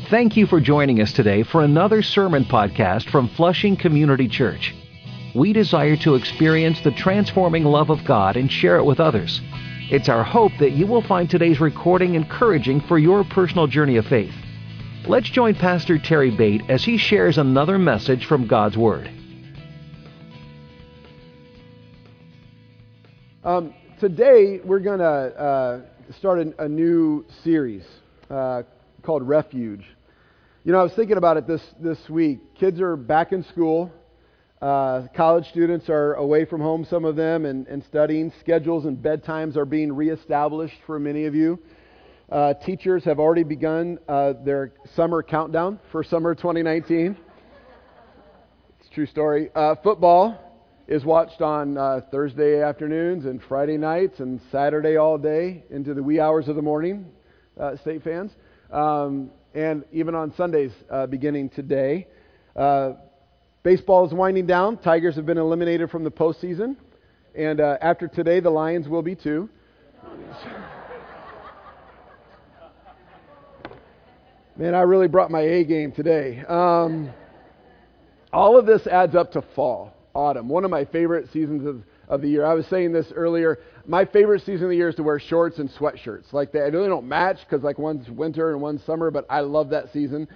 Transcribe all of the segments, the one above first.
Thank you for joining us today for another sermon podcast from Flushing Community Church. We desire to experience the transforming love of God and share it with others. It's our hope that you will find today's recording encouraging for your personal journey of faith. Let's join Pastor Terry Bate as he shares another message from God's Word. Today we're going to start a new series called Refuge. You know, I was thinking about it this week. Kids are back in school. College students are away from home, some of them, and studying. Schedules and bedtimes are being reestablished for many of you. Teachers have already begun their summer countdown for summer 2019. It's a true story. Football is watched on Thursday afternoons and Friday nights and Saturday all day into the wee hours of the morning, State fans. And even on Sundays beginning today. Baseball is winding down. Tigers have been eliminated from the postseason. And after today, the Lions will be too. Man, I really brought my A game today. All of this adds up to fall, autumn. One of my favorite seasons of the year. I was saying this earlier. My favorite season of the year is to wear shorts and sweatshirts. Like they really don't match because like one's winter and one's summer, but I love that season.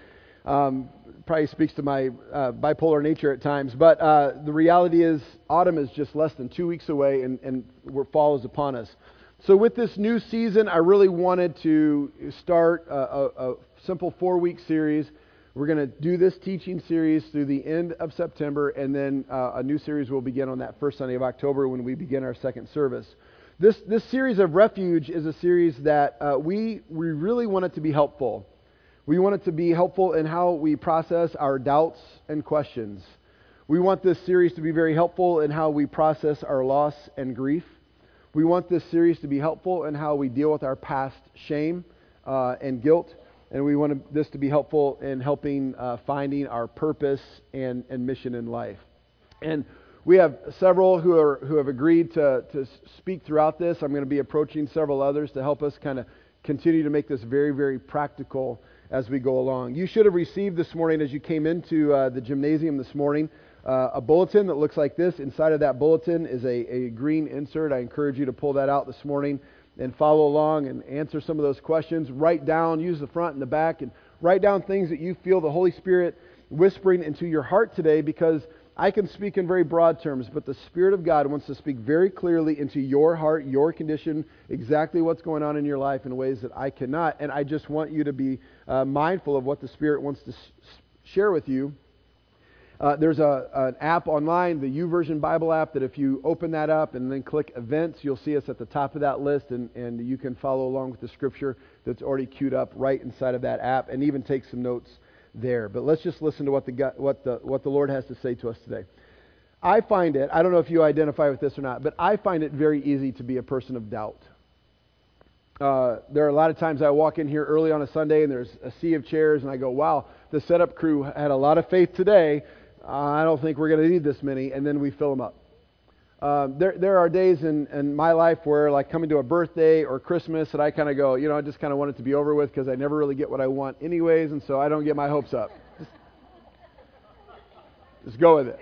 Probably speaks to my bipolar nature at times. But the reality is autumn is just less than 2 weeks away and fall is upon us. So with this new season, I really wanted to start a simple 4-week series. We're going to do this teaching series through the end of September, and then a new series will begin on that first Sunday of October when we begin our second service. This series of Refuge is a series that we really want it to be helpful. We want it to be helpful in how we process our doubts and questions. We want this series to be very helpful in how we process our loss and grief. We want this series to be helpful in how we deal with our past shame and guilt. And we want this to be helpful in helping finding our purpose and mission in life. And we have several who have agreed to speak throughout this. I'm going to be approaching several others to help us kind of continue to make this very, very practical as we go along. You should have received this morning as you came into the gymnasium this morning a bulletin that looks like this. Inside of that bulletin is a green insert. I encourage you to pull that out this morning and follow along and answer some of those questions. Write down, use the front and the back, and write down things that you feel the Holy Spirit whispering into your heart today, because I can speak in very broad terms, but the Spirit of God wants to speak very clearly into your heart, your condition, exactly what's going on in your life in ways that I cannot. And I just want you to be mindful of what the Spirit wants to share with you. There's an app online, the YouVersion Bible app, that if you open that up and then click events, you'll see us at the top of that list, and you can follow along with the scripture that's already queued up right inside of that app, and even take some notes there. But let's just listen to what the Lord has to say to us today. I find it, I don't know if you identify with this or not, but I find it very easy to be a person of doubt. There are a lot of times I walk in here early on a Sunday and there's a sea of chairs and I go, wow, the setup crew had a lot of faith today. I don't think we're going to need this many, and then we fill them up. There are days in my life where, like coming to a birthday or Christmas, that I kind of go, you know, I just kind of want it to be over with because I never really get what I want anyways, and so I don't get my hopes up. Just go with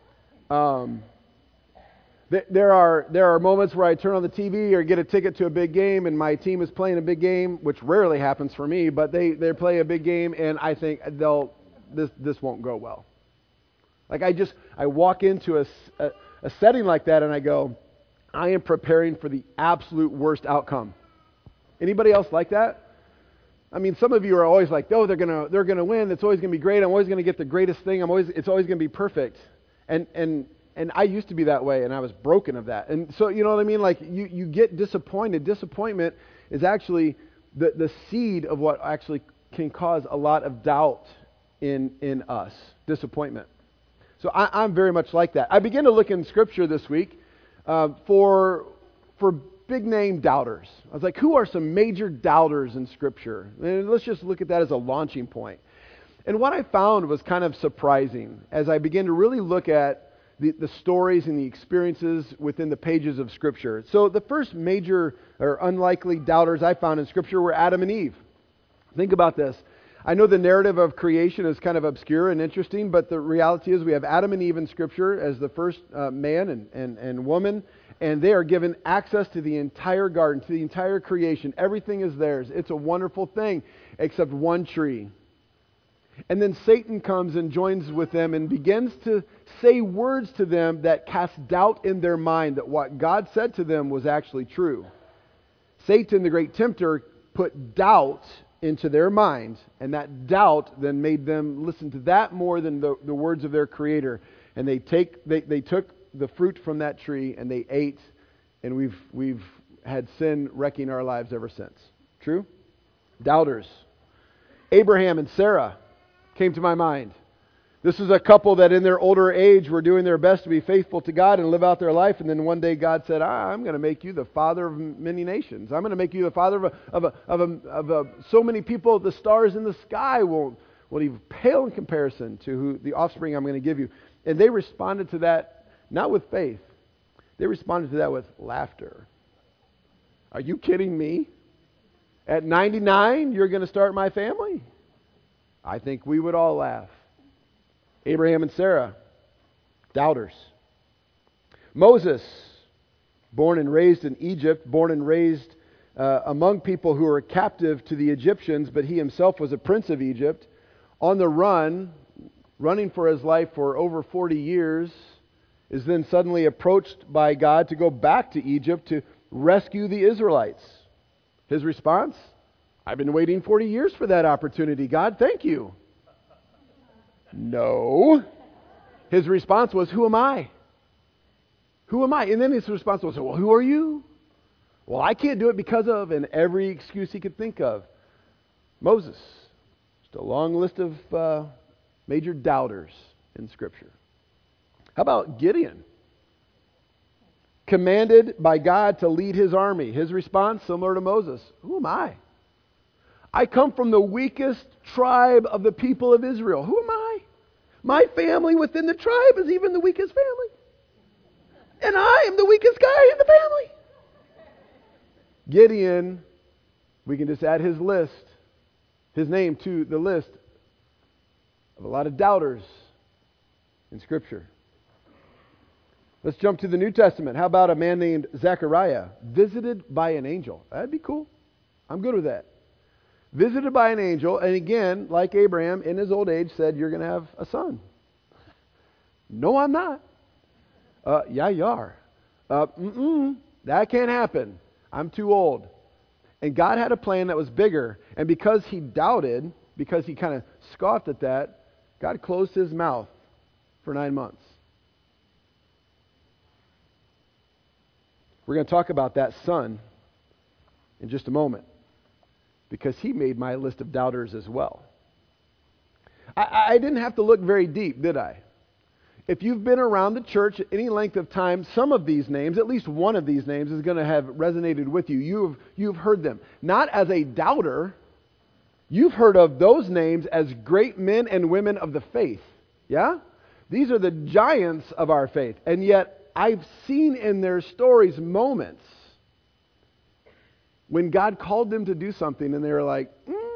it. There are moments where I turn on the TV or get a ticket to a big game, and my team is playing a big game, which rarely happens for me, but they play a big game, and I think this won't go well. Like I walk into a setting like that and I go, I am preparing for the absolute worst outcome. Anybody else like that? I mean, some of you are always like, oh, they're gonna win. It's always gonna be great. I'm always gonna get the greatest thing. It's always gonna be perfect. And I used to be that way, and I was broken of that. And so, you know what I mean? Like you get disappointed. Disappointment is actually the seed of what actually can cause a lot of doubt in us. Disappointment. So I'm very much like that. I began to look in Scripture this week for big name doubters. I was like, who are some major doubters in Scripture? And let's just look at that as a launching point. And what I found was kind of surprising as I began to really look at the stories and the experiences within the pages of Scripture. So the first major or unlikely doubters I found in Scripture were Adam and Eve. Think about this. I know the narrative of creation is kind of obscure and interesting, but the reality is we have Adam and Eve in Scripture as the first man and woman, and they are given access to the entire garden, to the entire creation. Everything is theirs. It's a wonderful thing, except one tree. And then Satan comes and joins with them and begins to say words to them that cast doubt in their mind that what God said to them was actually true. Satan, the great tempter, put doubt into their mind, and that doubt then made them listen to that more than the words of their Creator. And they took the fruit from that tree and they ate, and we've had sin wrecking our lives ever since. True? Doubters. Abraham and Sarah came to my mind. This is a couple that in their older age were doing their best to be faithful to God and live out their life. And then one day God said, I'm going to make you the father of many nations. I'm going to make you the father of so many people, the stars in the sky won't even pale in comparison to the offspring I'm going to give you. And they responded to that, not with faith. They responded to that with laughter. Are you kidding me? At 99, you're going to start my family? I think we would all laugh. Abraham and Sarah, doubters. Moses, born and raised in Egypt, born and raised among people who were captive to the Egyptians, but he himself was a prince of Egypt, on the run, running for his life for over 40 years, is then suddenly approached by God to go back to Egypt to rescue the Israelites. His response? I've been waiting 40 years for that opportunity, God. Thank you. No. His response was, who am I? Who am I? And then his response was, well, who are you? Well, I can't do it because of, and every excuse he could think of. Moses. Just a long list of major doubters in Scripture. How about Gideon? Commanded by God to lead his army. His response, similar to Moses, who am I? I come from the weakest tribe of the people of Israel. Who am I? My family within the tribe is even the weakest family. And I am the weakest guy in the family. Gideon, we can just add his name to the list of a lot of doubters in Scripture. Let's jump to the New Testament. How about a man named Zechariah, visited by an angel? That'd be cool. I'm good with that. Visited by an angel, and again, like Abraham, in his old age, said, you're going to have a son. No, I'm not. Yeah, you are. That can't happen. I'm too old. And God had a plan that was bigger, and because he doubted, because he kind of scoffed at that, God closed his mouth for 9 months. We're going to talk about that son in just a moment, because he made my list of doubters as well. I didn't have to look very deep, did I? If you've been around the church any length of time, some of these names, at least one of these names, is going to have resonated with you. You've heard them. Not as a doubter. You've heard of those names as great men and women of the faith. Yeah? These are the giants of our faith. And yet, I've seen in their stories moments when God called them to do something and they were like,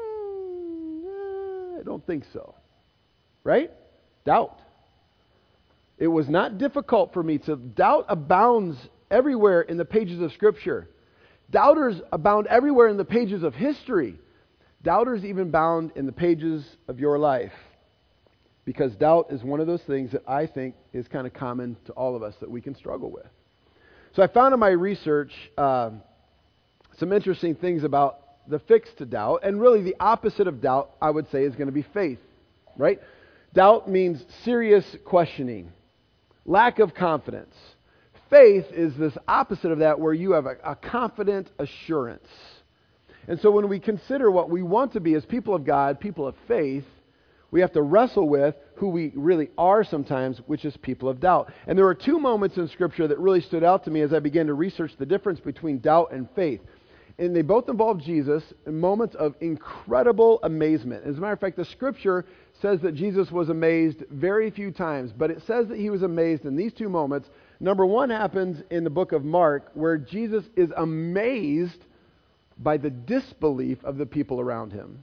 I don't think so. Right? Doubt. It was not difficult for me to doubt abounds everywhere in the pages of Scripture. Doubters abound everywhere in the pages of history. Doubters even abound in the pages of your life. Because doubt is one of those things that I think is kind of common to all of us that we can struggle with. So I found in my research some interesting things about the fix to doubt. And really the opposite of doubt, I would say, is going to be faith. Right? Doubt means serious questioning. Lack of confidence. Faith is this opposite of that, where you have a confident assurance. And so when we consider what we want to be as people of God, people of faith, we have to wrestle with who we really are sometimes, which is people of doubt. And there are two moments in Scripture that really stood out to me as I began to research the difference between doubt and faith. And they both involve Jesus in moments of incredible amazement. As a matter of fact, the Scripture says that Jesus was amazed very few times, but it says that he was amazed in these two moments. Number one happens in the book of Mark, where Jesus is amazed by the disbelief of the people around him.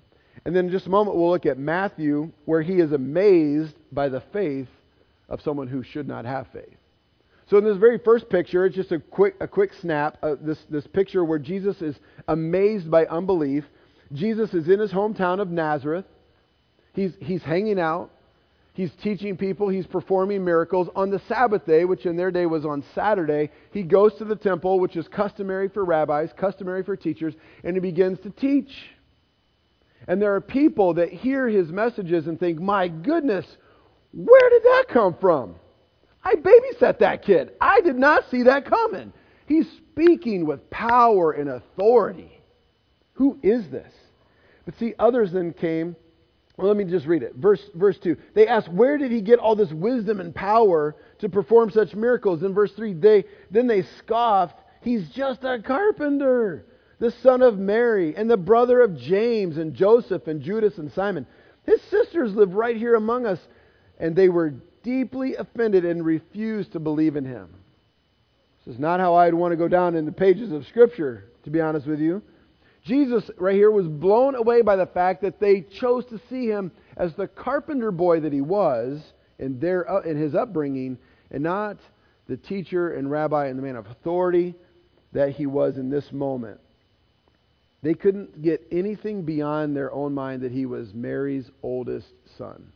And then in just a moment, we'll look at Matthew, where he is amazed by the faith of someone who should not have faith. So in this very first picture, it's just a quick snap. This picture where Jesus is amazed by unbelief. Jesus is in his hometown of Nazareth. He's hanging out. He's teaching people. He's performing miracles. On the Sabbath day, which in their day was on Saturday, he goes to the temple, which is customary for rabbis, customary for teachers, and he begins to teach. And there are people that hear his messages and think, my goodness, where did that come from? I babysat that kid. I did not see that coming. He's speaking with power and authority. Who is this? But see, others then came. Well, let me just read it. Verse 2. They asked, where did he get all this wisdom and power to perform such miracles? In verse 3, they scoffed. He's just a carpenter, the son of Mary, and the brother of James and Joseph and Judas and Simon. His sisters live right here among us. And they were deeply offended and refused to believe in him. This is not how I'd want to go down in the pages of Scripture, to be honest with you. Jesus, right here, was blown away by the fact that they chose to see him as the carpenter boy that he was in his upbringing, and not the teacher and rabbi and the man of authority that he was in this moment. They couldn't get anything beyond their own mind that he was Mary's oldest son.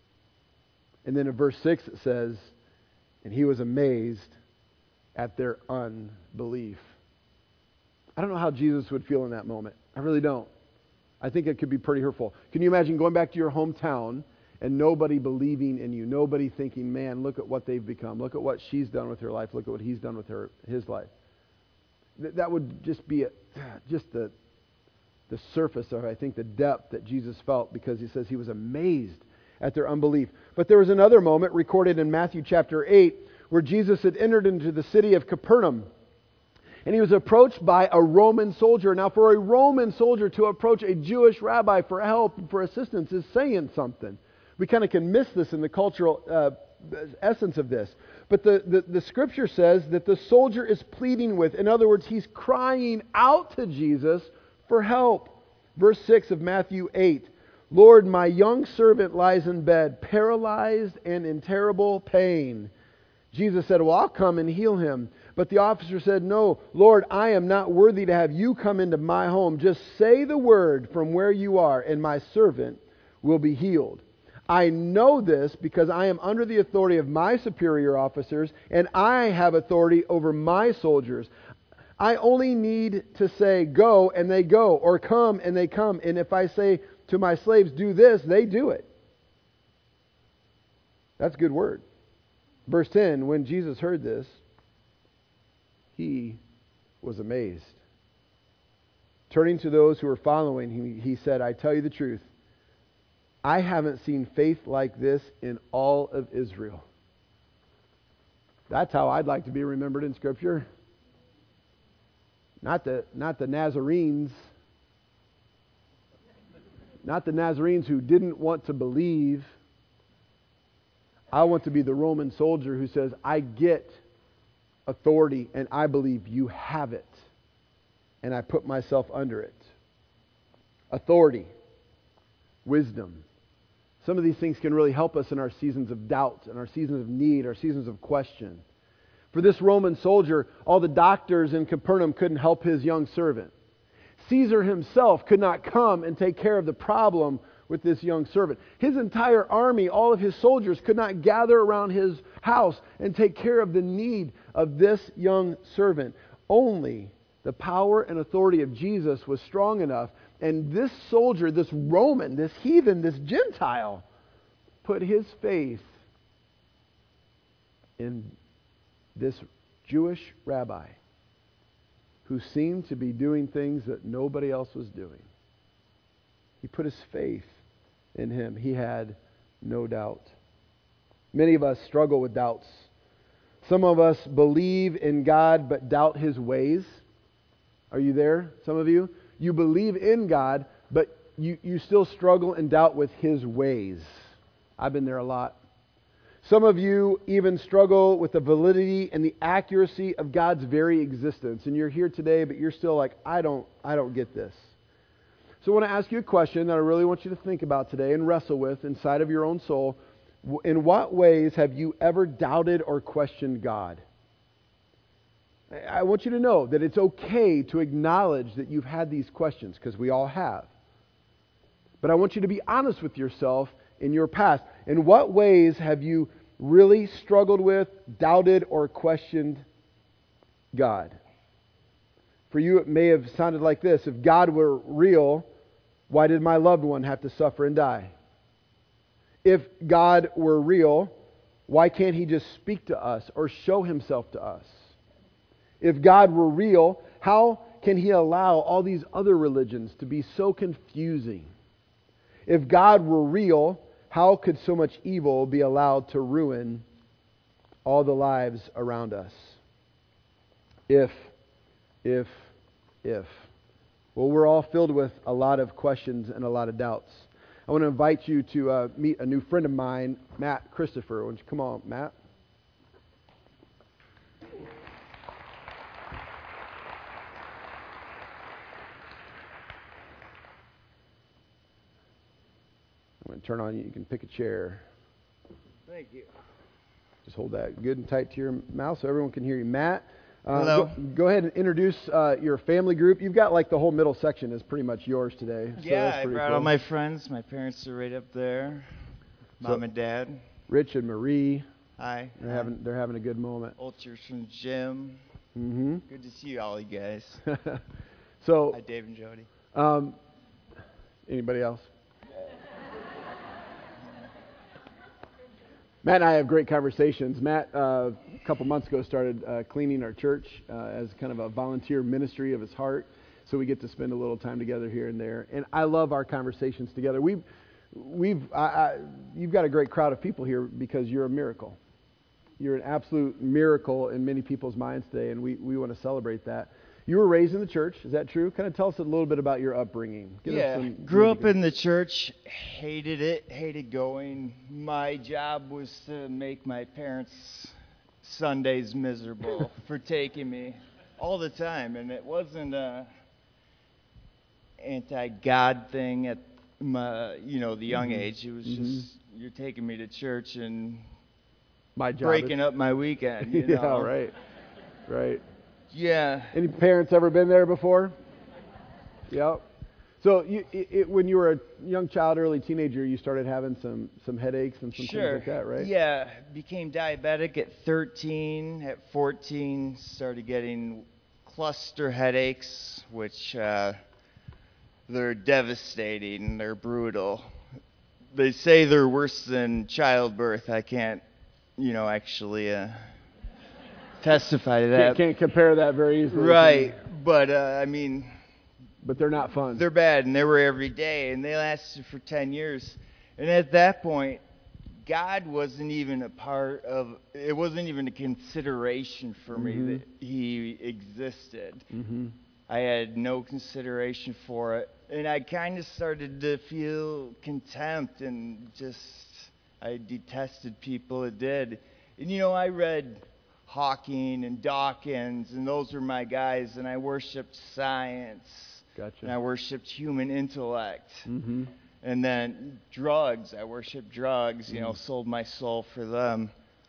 And then in verse 6 it says, and he was amazed at their unbelief. I don't know how Jesus would feel in that moment. I really don't. I think it could be pretty hurtful. Can you imagine going back to your hometown and nobody believing in you, nobody thinking, man, look at what they've become. Look at what she's done with her life. Look at what he's done with his life. That would just be the surface of, I think, the depth that Jesus felt, because he says he was amazed at their unbelief. But there was another moment recorded in Matthew chapter 8 where Jesus had entered into the city of Capernaum. And he was approached by a Roman soldier. Now, for a Roman soldier to approach a Jewish rabbi for help and for assistance is saying something. We kind of can miss this in the cultural essence of this. But the Scripture says that the soldier is pleading with, in other words, he's crying out to Jesus for help. Verse 6 of Matthew 8. Lord, my young servant lies in bed, paralyzed and in terrible pain. Jesus said, well, I'll come and heal him. But the officer said, no, Lord, I am not worthy to have you come into my home. Just say the word from where you are, and my servant will be healed. I know this because I am under the authority of my superior officers, and I have authority over my soldiers. I only need to say, go, and they go, or come, and they come. And if I say to my slaves, do this, they do it. That's a good word. Verse 10, when Jesus heard this, he was amazed. Turning to those who were following, he said, I tell you the truth, I haven't seen faith like this in all of Israel. That's how I'd like to be remembered in Scripture. Not the Nazarenes. Not the Nazarenes who didn't want to believe. I want to be the Roman soldier who says, I get authority and I believe you have it. And I put myself under it. Authority. Wisdom. Some of these things can really help us in our seasons of doubt, and our seasons of need, our seasons of question. For this Roman soldier, all the doctors in Capernaum couldn't help his young servant. Caesar himself could not come and take care of the problem with this young servant. His entire army, all of his soldiers, could not gather around his house and take care of the need of this young servant. Only the power and authority of Jesus was strong enough, and this soldier, this Roman, this heathen, this Gentile, put his faith in this Jewish rabbi who seemed to be doing things that nobody else was doing. He put his faith in him. He had no doubt. Many of us struggle with doubts. Some of us believe in God but doubt His ways. Are you there? Some of you? You believe in God, but you still struggle and doubt with His ways. I've been there a lot. Some of you even struggle with the validity and the accuracy of God's very existence. And you're here today, but you're still like, I don't get this. So I want to ask you a question that I really want you to think about today and wrestle with inside of your own soul. In what ways have you ever doubted or questioned God? I want you to know that it's okay to acknowledge that you've had these questions, because we all have. But I want you to be honest with yourself in your past. In what ways have you really struggled with, doubted, or questioned God? For you, it may have sounded like this: if God were real, why did my loved one have to suffer and die? If God were real, why can't He just speak to us or show Himself to us? If God were real, how can He allow all these other religions to be so confusing? If God were real, how could so much evil be allowed to ruin all the lives around us? If. Well, we're all filled with a lot of questions and a lot of doubts. I want to invite you to meet a new friend of mine, Matt Christopher. Why don't you come on, Matt? I'm going to turn on you. You can pick a chair. Thank you. Just hold that good and tight to your mouth so everyone can hear you. Matt, Hello. Go ahead and introduce your family group. You've got like the whole middle section is pretty much yours today. So Yeah, that's I pretty brought cool. all my friends. My parents are right up there. Mom and Dad. Rich and Marie, Hi. they're having a good moment. Ulters from Jim. Mm-hmm. Good to see you all, you guys. So, Hi, Dave and Jody. anybody else? Matt and I have great conversations. Matt, a couple months ago, started cleaning our church as kind of a volunteer ministry of his heart. So we get to spend a little time together here and there. And I love our conversations together. You've got a great crowd of people here because you're a miracle. You're an absolute miracle in many people's minds today, and we want to celebrate that. You were raised in the church, is that true? Kind of tell us a little bit about your upbringing. Grew up in the church, hated it, hated going. My job was to make my parents' Sundays miserable for taking me all the time. And it wasn't a anti-God thing at my, the young age. It was just, you're taking me to church and my job breaking up my weekend. You know? Yeah, right. Yeah. Any parents ever been there before? Yep. So when you were a young child, early teenager, you started having some headaches and some things like that, right? Yeah. Became diabetic at 13. At 14, started getting cluster headaches, which they're devastating. They're brutal. They say they're worse than childbirth. I can't, actually testify to that. Can't compare that very easily. Right. But, but they're not fun. They're bad, and they were every day, and they lasted for 10 years. And at that point, God wasn't even it wasn't even a consideration for me that He existed. Mm-hmm. I had no consideration for it. And I kind of started to feel contempt and I detested people that did. And, I read Hawking and Dawkins, and those were my guys, and I worshipped science. Gotcha. And I worshipped human intellect. Mm-hmm. And then drugs. I worshipped drugs, sold my soul for them.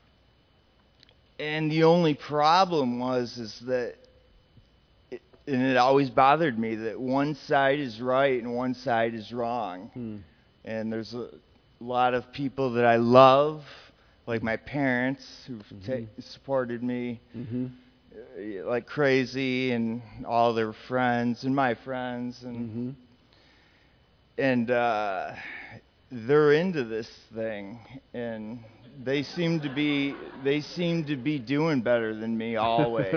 And the only problem is that, and it always bothered me, that one side is right and one side is wrong. And there's a lot of people that I love, like my parents, who've supported me like crazy, and all their friends and my friends, and they're into this thing, and they seem to be doing better than me always.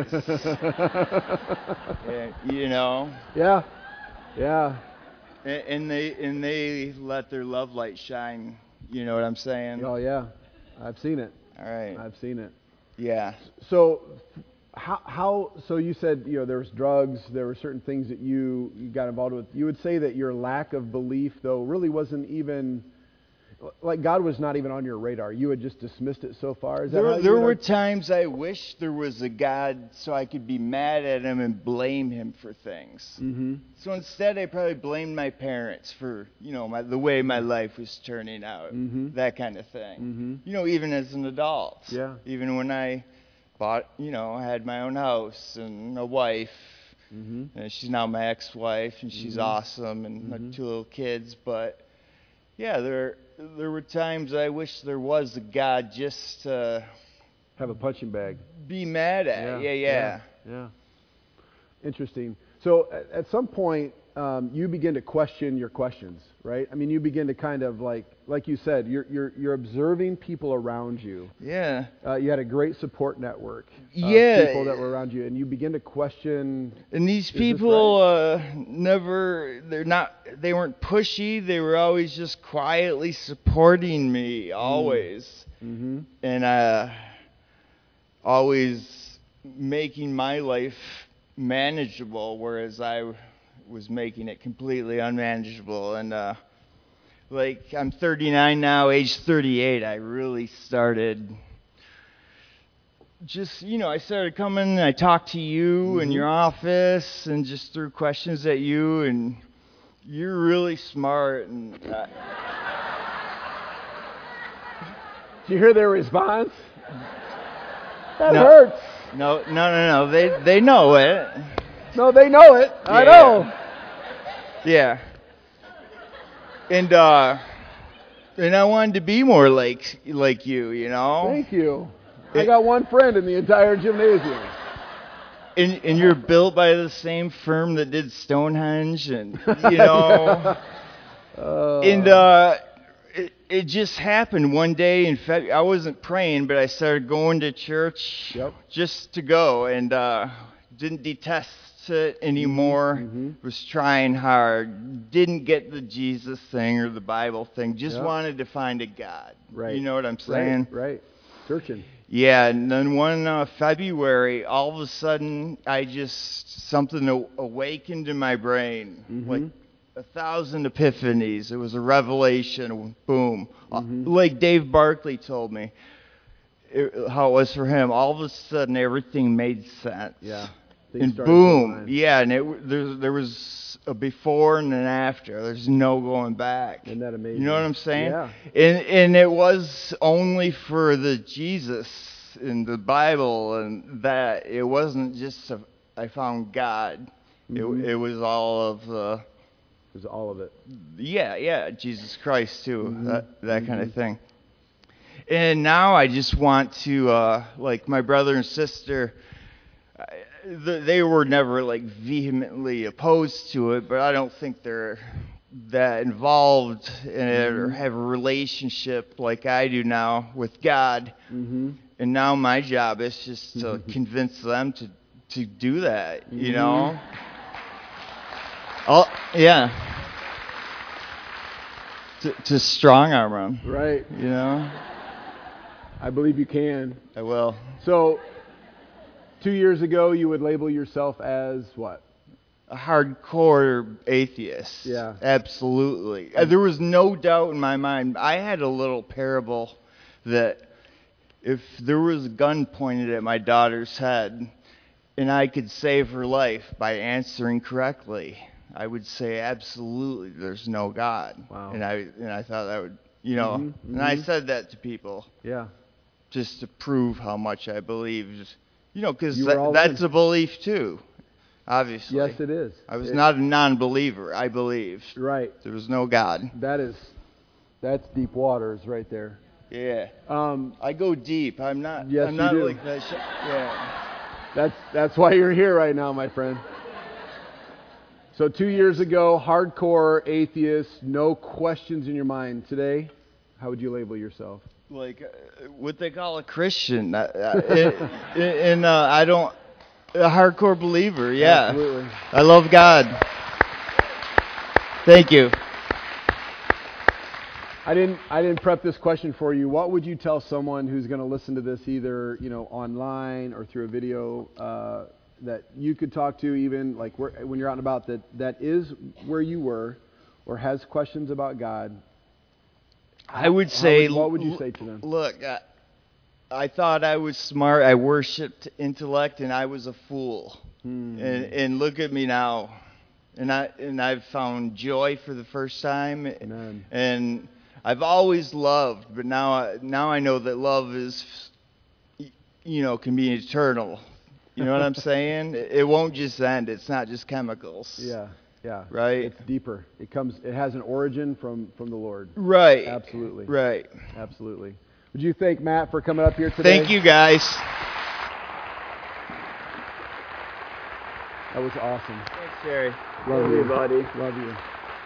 Yeah. And they let their love light shine. You know what I'm saying? Oh yeah, I've seen it. All right. I've seen it. Yeah. So so you said there was drugs, there were certain things that you got involved with. You would say that your lack of belief though really wasn't even, Like God was not even on your radar. You had just dismissed it so far. Is that There were times I wished there was a God so I could be mad at him and blame him for things. Mm-hmm. So instead, I probably blamed my parents for, the way my life was turning out, that kind of thing. Even as an adult. Yeah. Even when I bought, I had my own house and a wife. And she's now my ex-wife, and she's awesome, and my 2 little kids. But yeah, there were times I wish there was a God just to have a punching bag, be mad at. Yeah. Interesting. So at some point, you begin to question your questions, right? I mean, you begin to kind of like you said, you're observing people around you. Yeah. You had a great support network. Yeah. People that were around you, and you begin to question. And these people they weren't pushy. They were always just quietly supporting me, always. And always making my life manageable, whereas I was making it completely unmanageable. And I'm 39 now, age 38, I really started I started coming and I talked to you in your office and just threw questions at you, and you're really smart. And did you hear their response? That hurts. No. They know it. No, they know it. Yeah. I know. Yeah. And I wanted to be more like you, Thank you. I got one friend in the entire gymnasium. And you're built by the same firm that did Stonehenge, and it just happened one day in February. I wasn't praying, but I started going to church just to go, and didn't detest it anymore. Was trying hard. Didn't get the Jesus thing or the Bible thing. Just wanted to find a God. Right. You know what I'm saying? Right. Searching. Yeah, and then one February, all of a sudden, something awakened in my brain, like 1,000 epiphanies. It was a revelation. Boom. Like Dave Barkley told me how it was for him. All of a sudden, everything made sense. Yeah. And boom. Yeah, and there was a before and an after. There's no going back. Isn't that amazing? You know what I'm saying? Yeah. And it was only for the Jesus in the Bible, and that it wasn't just I found God. It was all of the. It was all of it. Yeah, Jesus Christ too. That kind of thing. And now I just want to like my brother and sister. They were never vehemently opposed to it, but I don't think they're that involved in it or have a relationship like I do now with God. And now my job is just to convince them to do that, you know? Oh, yeah. To strong arm them. Right. You know? I believe you can. I will. So 2 years ago, you would label yourself as what? A hardcore atheist. Yeah. Absolutely. There was no doubt in my mind. I had a little parable that if there was a gun pointed at my daughter's head and I could save her life by answering correctly, I would say absolutely there's no God. Wow. And I thought that would, and I said that to people. Yeah. Just to prove how much I believed. Because that's a belief too, obviously. Yes, it is. I was not a non-believer. I believed. Right. There was no God. That's deep waters right there. Yeah. I go deep. I'm not. Yes, I'm not you do. like that. Yeah. That's why you're here right now, my friend. So 2 years ago, hardcore atheist, no questions in your mind. Today, how would you label yourself? What they call a Christian, and I don't a hardcore believer. Yeah, absolutely. I love God. Thank you. I didn't prep this question for you. What would you tell someone who's going to listen to this either online or through a video that you could talk to, even when you're out and about, that is where you were or has questions about God? I would say, what would you say to them? Look, I thought I was smart. I worshipped intellect, and I was a fool. And look at me now. And I've found joy for the first time. Amen. And I've always loved, but now I know that love is, can be eternal. You know what I'm saying? It won't just end. It's not just chemicals. Yeah. Right? It's deeper. It has an origin from the Lord. Right. Absolutely. Right. Absolutely. Would you thank Matt for coming up here today? Thank you, guys. That was awesome. Thanks, Jerry. Love you, buddy. Love you.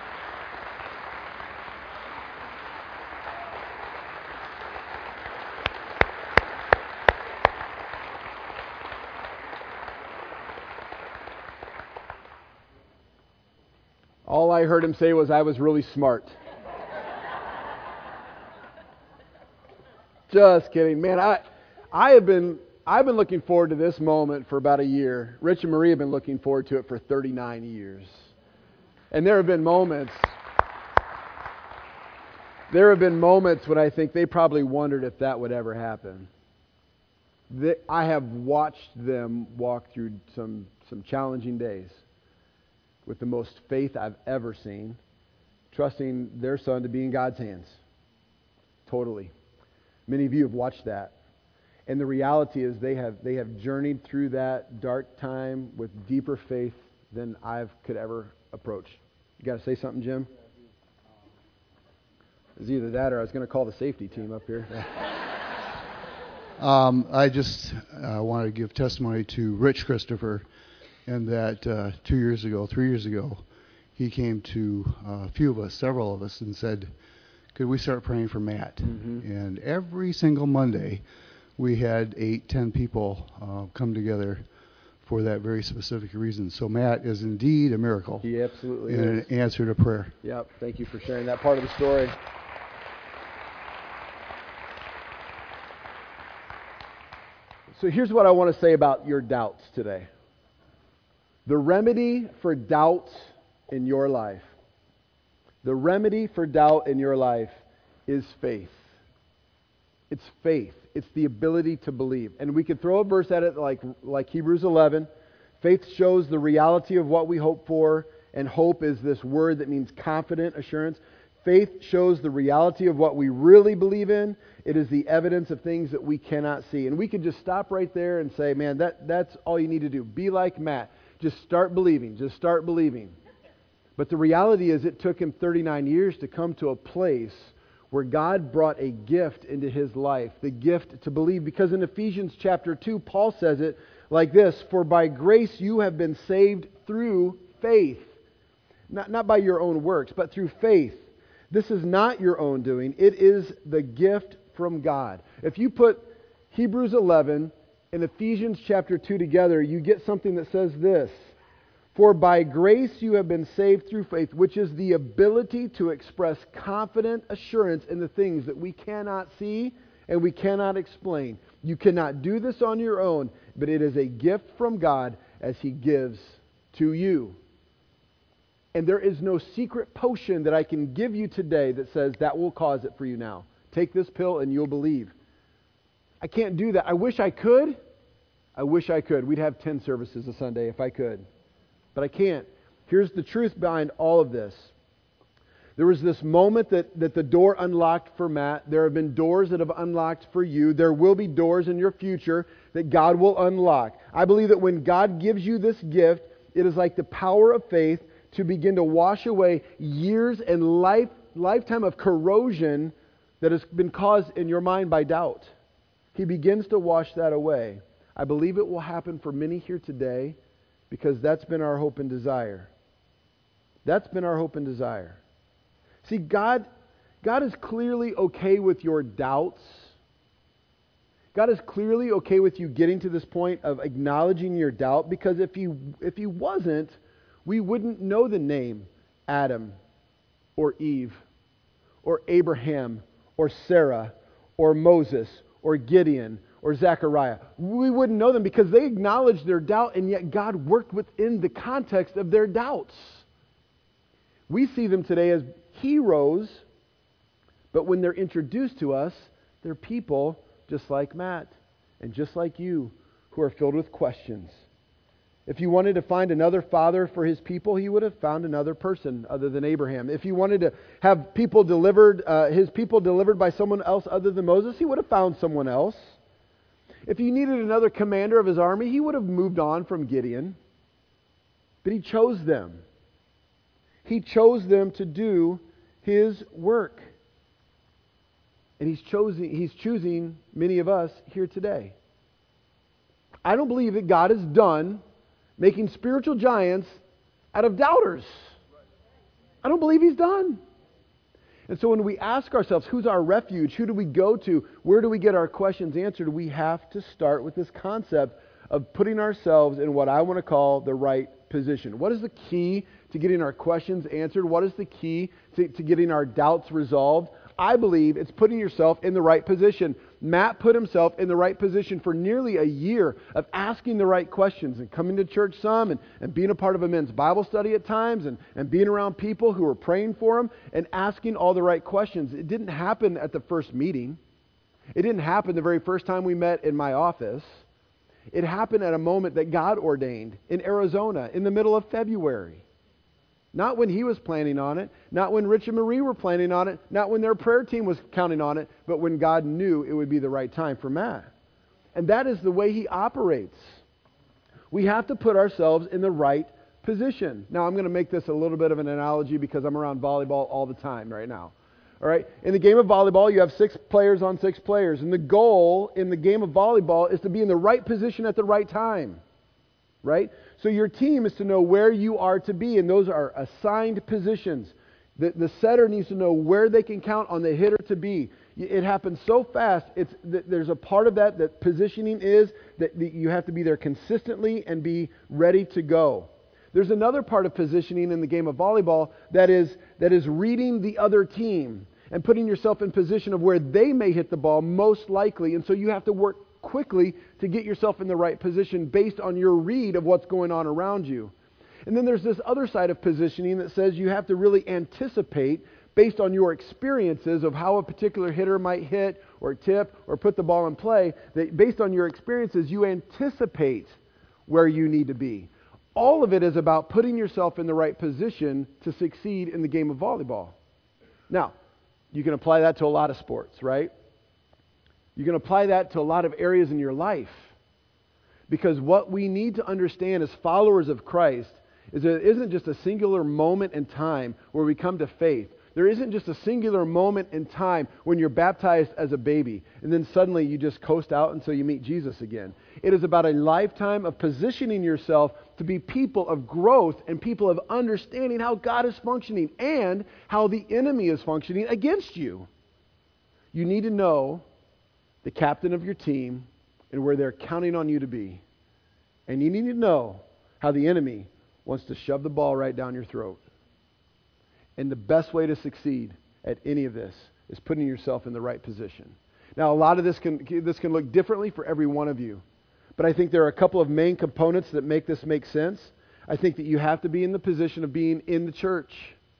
All I heard him say was, I was really smart. Just kidding. Man, I've been looking forward to this moment for about a year. Rich and Marie have been looking forward to it for 39 years. And there have been moments when I think they probably wondered if that would ever happen. I have watched them walk through some challenging days with the most faith I've ever seen, trusting their son to be in God's hands. Totally. Many of you have watched that. And the reality is they have journeyed through that dark time with deeper faith than I could ever approach. You got to say something, Jim? It's either that or I was going to call the safety team up here. I just wanted to give testimony to Rich Christopher, and that 3 years ago, he came to several of us, and said, could we start praying for Matt? Mm-hmm. And every single Monday, we had 8-10 people come together for that very specific reason. So Matt is indeed a miracle. He absolutely and is. An answer to prayer. Yep. Thank you for sharing that part of the story. So here's what I want to say about your doubts today. The remedy for doubt in your life. The remedy for doubt in your life is faith. It's faith. It's the ability to believe. And we could throw a verse at it like Hebrews 11. Faith shows the reality of what we hope for, and hope is this word that means confident assurance. Faith shows the reality of what we really believe in. It is the evidence of things that we cannot see. And we could just stop right there and say, man, that's all you need to do. Be like Matt. Just start believing. Just start believing. But the reality is it took him 39 years to come to a place where God brought a gift into his life, the gift to believe. Because in Ephesians chapter 2, Paul says it like this, for by grace you have been saved through faith. Not by your own works, but through faith. This is not your own doing. It is the gift from God. If you put Hebrews 11 and Ephesians chapter 2 together, you get something that says this. For by grace you have been saved through faith, which is the ability to express confident assurance in the things that we cannot see and we cannot explain. You cannot do this on your own, but it is a gift from God as He gives to you. And there is no secret potion that I can give you today that says that will cause it for you now. Take this pill and you'll believe. I can't do that. I wish I could. We'd have 10 services a Sunday if I could. But I can't. Here's the truth behind all of this. There was this moment that the door unlocked for Matt. There have been doors that have unlocked for you. There will be doors in your future that God will unlock. I believe that when God gives you this gift, it is like the power of faith to begin to wash away years and lifetime of corrosion that has been caused in your mind by doubt. He begins to wash that away. I believe it will happen for many here today, because that's been our hope and desire. That's been our hope and desire. See, God is clearly okay with your doubts. God is clearly okay with you getting to this point of acknowledging your doubt, because if He wasn't, we wouldn't know the name Adam or Eve or Abraham or Sarah or Moses or Gideon or Zechariah. We wouldn't know them because they acknowledged their doubt, and yet God worked within the context of their doubts. We see them today as heroes, But when they're introduced to us, they're people just like Matt and just like you who are filled with questions. If he wanted to find another father for his people, he would have found another person other than Abraham. If he wanted to have people delivered, his people delivered by someone else other than Moses, he would have found someone else. If he needed another commander of his army, he would have moved on from Gideon. But he chose them. He chose them to do his work. And he's choosing many of us here today. I don't believe that God is done making spiritual giants out of doubters. I don't believe he's done. And so when we ask ourselves, who's our refuge? Who do we go to? Where do we get our questions answered? We have to start with this concept of putting ourselves in what I want to call the right position. What is the key to getting our questions answered? What is the key to getting our doubts resolved? I believe it's putting yourself in the right position. Matt put himself in the right position for nearly a year of asking the right questions and coming to church some and being a part of a men's Bible study at times and being around people who were praying for him and asking all the right questions. It didn't happen at the first meeting. It didn't happen the very first time we met in my office. It happened at a moment that God ordained in Arizona in the middle of February. Not when he was planning on it, not when Rich and Marie were planning on it, not when their prayer team was counting on it, but when God knew it would be the right time for Matt. And that is the way he operates. We have to put ourselves in the right position. Now, I'm going to make this a little bit of an analogy because I'm around volleyball all the time right now. All right? In the game of volleyball, you have 6 players on 6 players. And the goal in the game of volleyball is to be in the right position at the right time. Right? So your team is to know where you are to be, and those are assigned positions. The setter needs to know where they can count on the hitter to be. It happens so fast. There's a part of that positioning is that you have to be there consistently and be ready to go. There's another part of positioning in the game of volleyball that is reading the other team and putting yourself in position of where they may hit the ball most likely, and so you have to work quickly to get yourself in the right position based on your read of what's going on around you. And then there's this other side of positioning that says you have to really anticipate based on your experiences of how a particular hitter might hit or tip or put the ball in play, that based on your experiences, you anticipate where you need to be. All of it is about putting yourself in the right position to succeed in the game of volleyball. Now, you can apply that to a lot of sports, right? You can apply that to a lot of areas in your life. Because what we need to understand as followers of Christ is that it isn't just a singular moment in time where we come to faith. There isn't just a singular moment in time when you're baptized as a baby and then suddenly you just coast out until you meet Jesus again. It is about a lifetime of positioning yourself to be people of growth and people of understanding how God is functioning and how the enemy is functioning against you. You need to know the captain of your team and where they're counting on you to be. And you need to know how the enemy wants to shove the ball right down your throat. And the best way to succeed at any of this is putting yourself in the right position. Now, a lot of this can look differently for every one of you. But I think there are a couple of main components that make this make sense. I think that you have to be in the position of being in the church.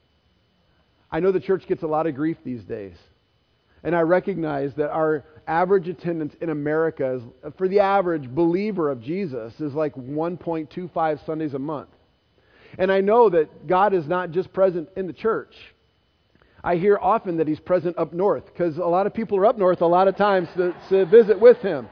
I know the church gets a lot of grief these days. And I recognize that our average attendance in America, is, for the average believer of Jesus, is like 1.25 Sundays a month. And I know that God is not just present in the church. I hear often that He's present up north, because a lot of people are up north a lot of times to visit with Him.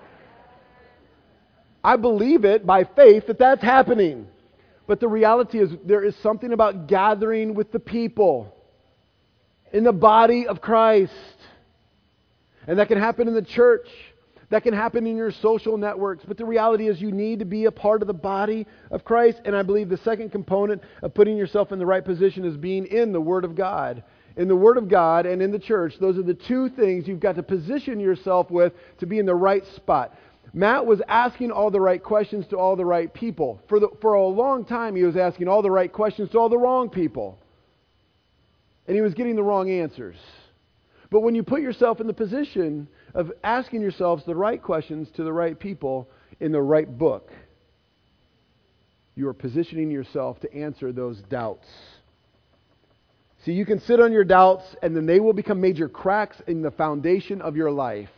I believe it by faith that that's happening. But the reality is there is something about gathering with the people in the body of Christ. And that can happen in the church. That can happen in your social networks. But the reality is you need to be a part of the body of Christ. And I believe the second component of putting yourself in the right position is being in the Word of God. In the Word of God and in the church, those are the two things you've got to position yourself with to be in the right spot. Matt was asking all the right questions to all the right people. For a long time, he was asking all the right questions to all the wrong people. And he was getting the wrong answers. But when you put yourself in the position of asking yourselves the right questions to the right people in the right book, you are positioning yourself to answer those doubts. See, you can sit on your doubts, and then they will become major cracks in the foundation of your life.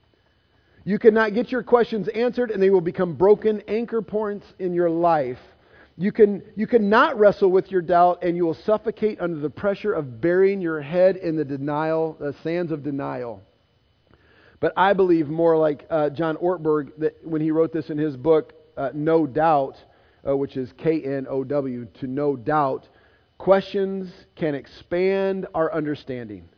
You cannot get your questions answered, and they will become broken anchor points in your life. You cannot wrestle with your doubt, and you will suffocate under the pressure of burying your head in the sands of denial. But I believe more like John Ortberg, that when he wrote this in his book, No Doubt, which is K-N-O-W, to no doubt, questions can expand our understanding.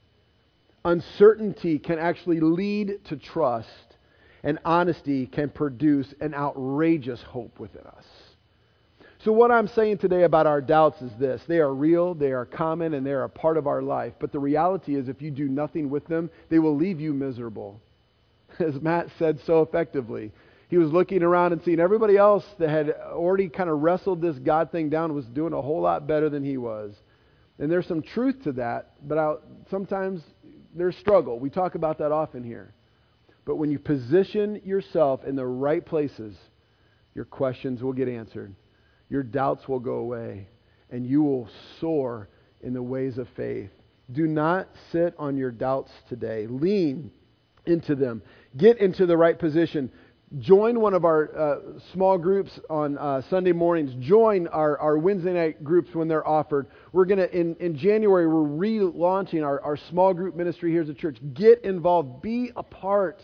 Uncertainty can actually lead to trust, and honesty can produce an outrageous hope within us. So what I'm saying today about our doubts is this. They are real, they are common, and they are a part of our life. But the reality is if you do nothing with them, they will leave you miserable. As Matt said so effectively, he was looking around and seeing everybody else that had already kind of wrestled this God thing down was doing a whole lot better than he was. And there's some truth to that, but sometimes there's struggle. We talk about that often here. But when you position yourself in the right places, your questions will get answered. Your doubts will go away, and you will soar in the ways of faith. Do not sit on your doubts today. Lean into them. Get into the right position. Join one of our small groups on Sunday mornings. Join our Wednesday night groups when they're offered. We're going to, in January, we're relaunching our small group ministry here at the church. Get involved. Be a part.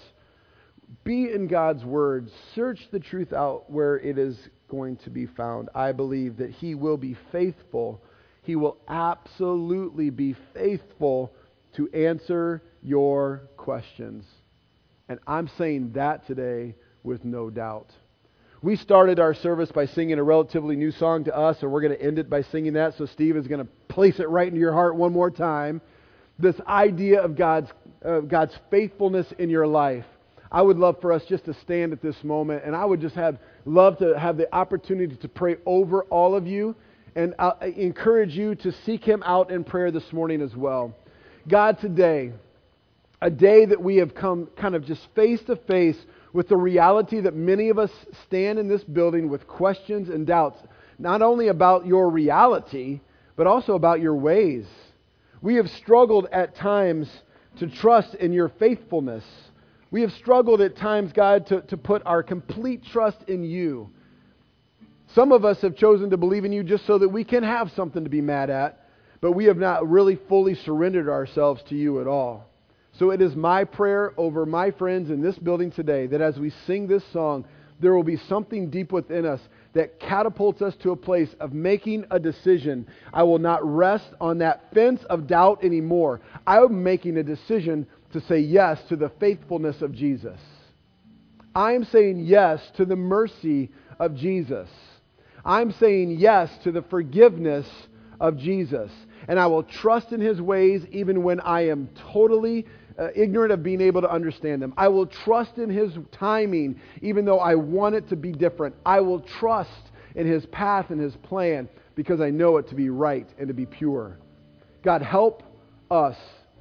Be in God's Word. Search the truth out where it is going to be found. I believe that He will be faithful. He will absolutely be faithful to answer your questions. And I'm saying that today with no doubt. We started our service by singing a relatively new song to us, and we're going to end it by singing that. So Steve is going to place it right into your heart one more time. This idea of God's faithfulness in your life. I would love for us just to stand at this moment, and I would just love to have the opportunity to pray over all of you, and I encourage you to seek Him out in prayer this morning as well. God, today, a day that we have come kind of just face to face with the reality that many of us stand in this building with questions and doubts, not only about your reality, but also about your ways. We have struggled at times to trust in your faithfulness. We have struggled at times, God, to put our complete trust in you. Some of us have chosen to believe in you just so that we can have something to be mad at, but we have not really fully surrendered ourselves to you at all. So it is my prayer over my friends in this building today that as we sing this song, there will be something deep within us that catapults us to a place of making a decision. I will not rest on that fence of doubt anymore. I am making a decision to say yes to the faithfulness of Jesus. I am saying yes to the mercy of Jesus. I'm saying yes to the forgiveness of Jesus. And I will trust in His ways even when I am totally ignorant of being able to understand them. I will trust in His timing even though I want it to be different. I will trust in His path and His plan because I know it to be right and to be pure. God, help us.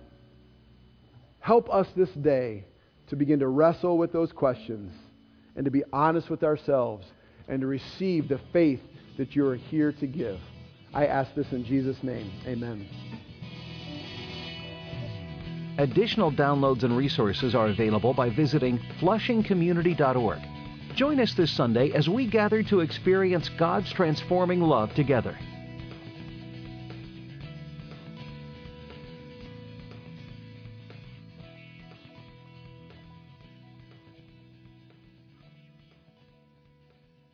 Help us this day to begin to wrestle with those questions and to be honest with ourselves and to receive the faith that you are here to give. I ask this in Jesus' name. Amen. Additional downloads and resources are available by visiting flushingcommunity.org. Join us this Sunday as we gather to experience God's transforming love together.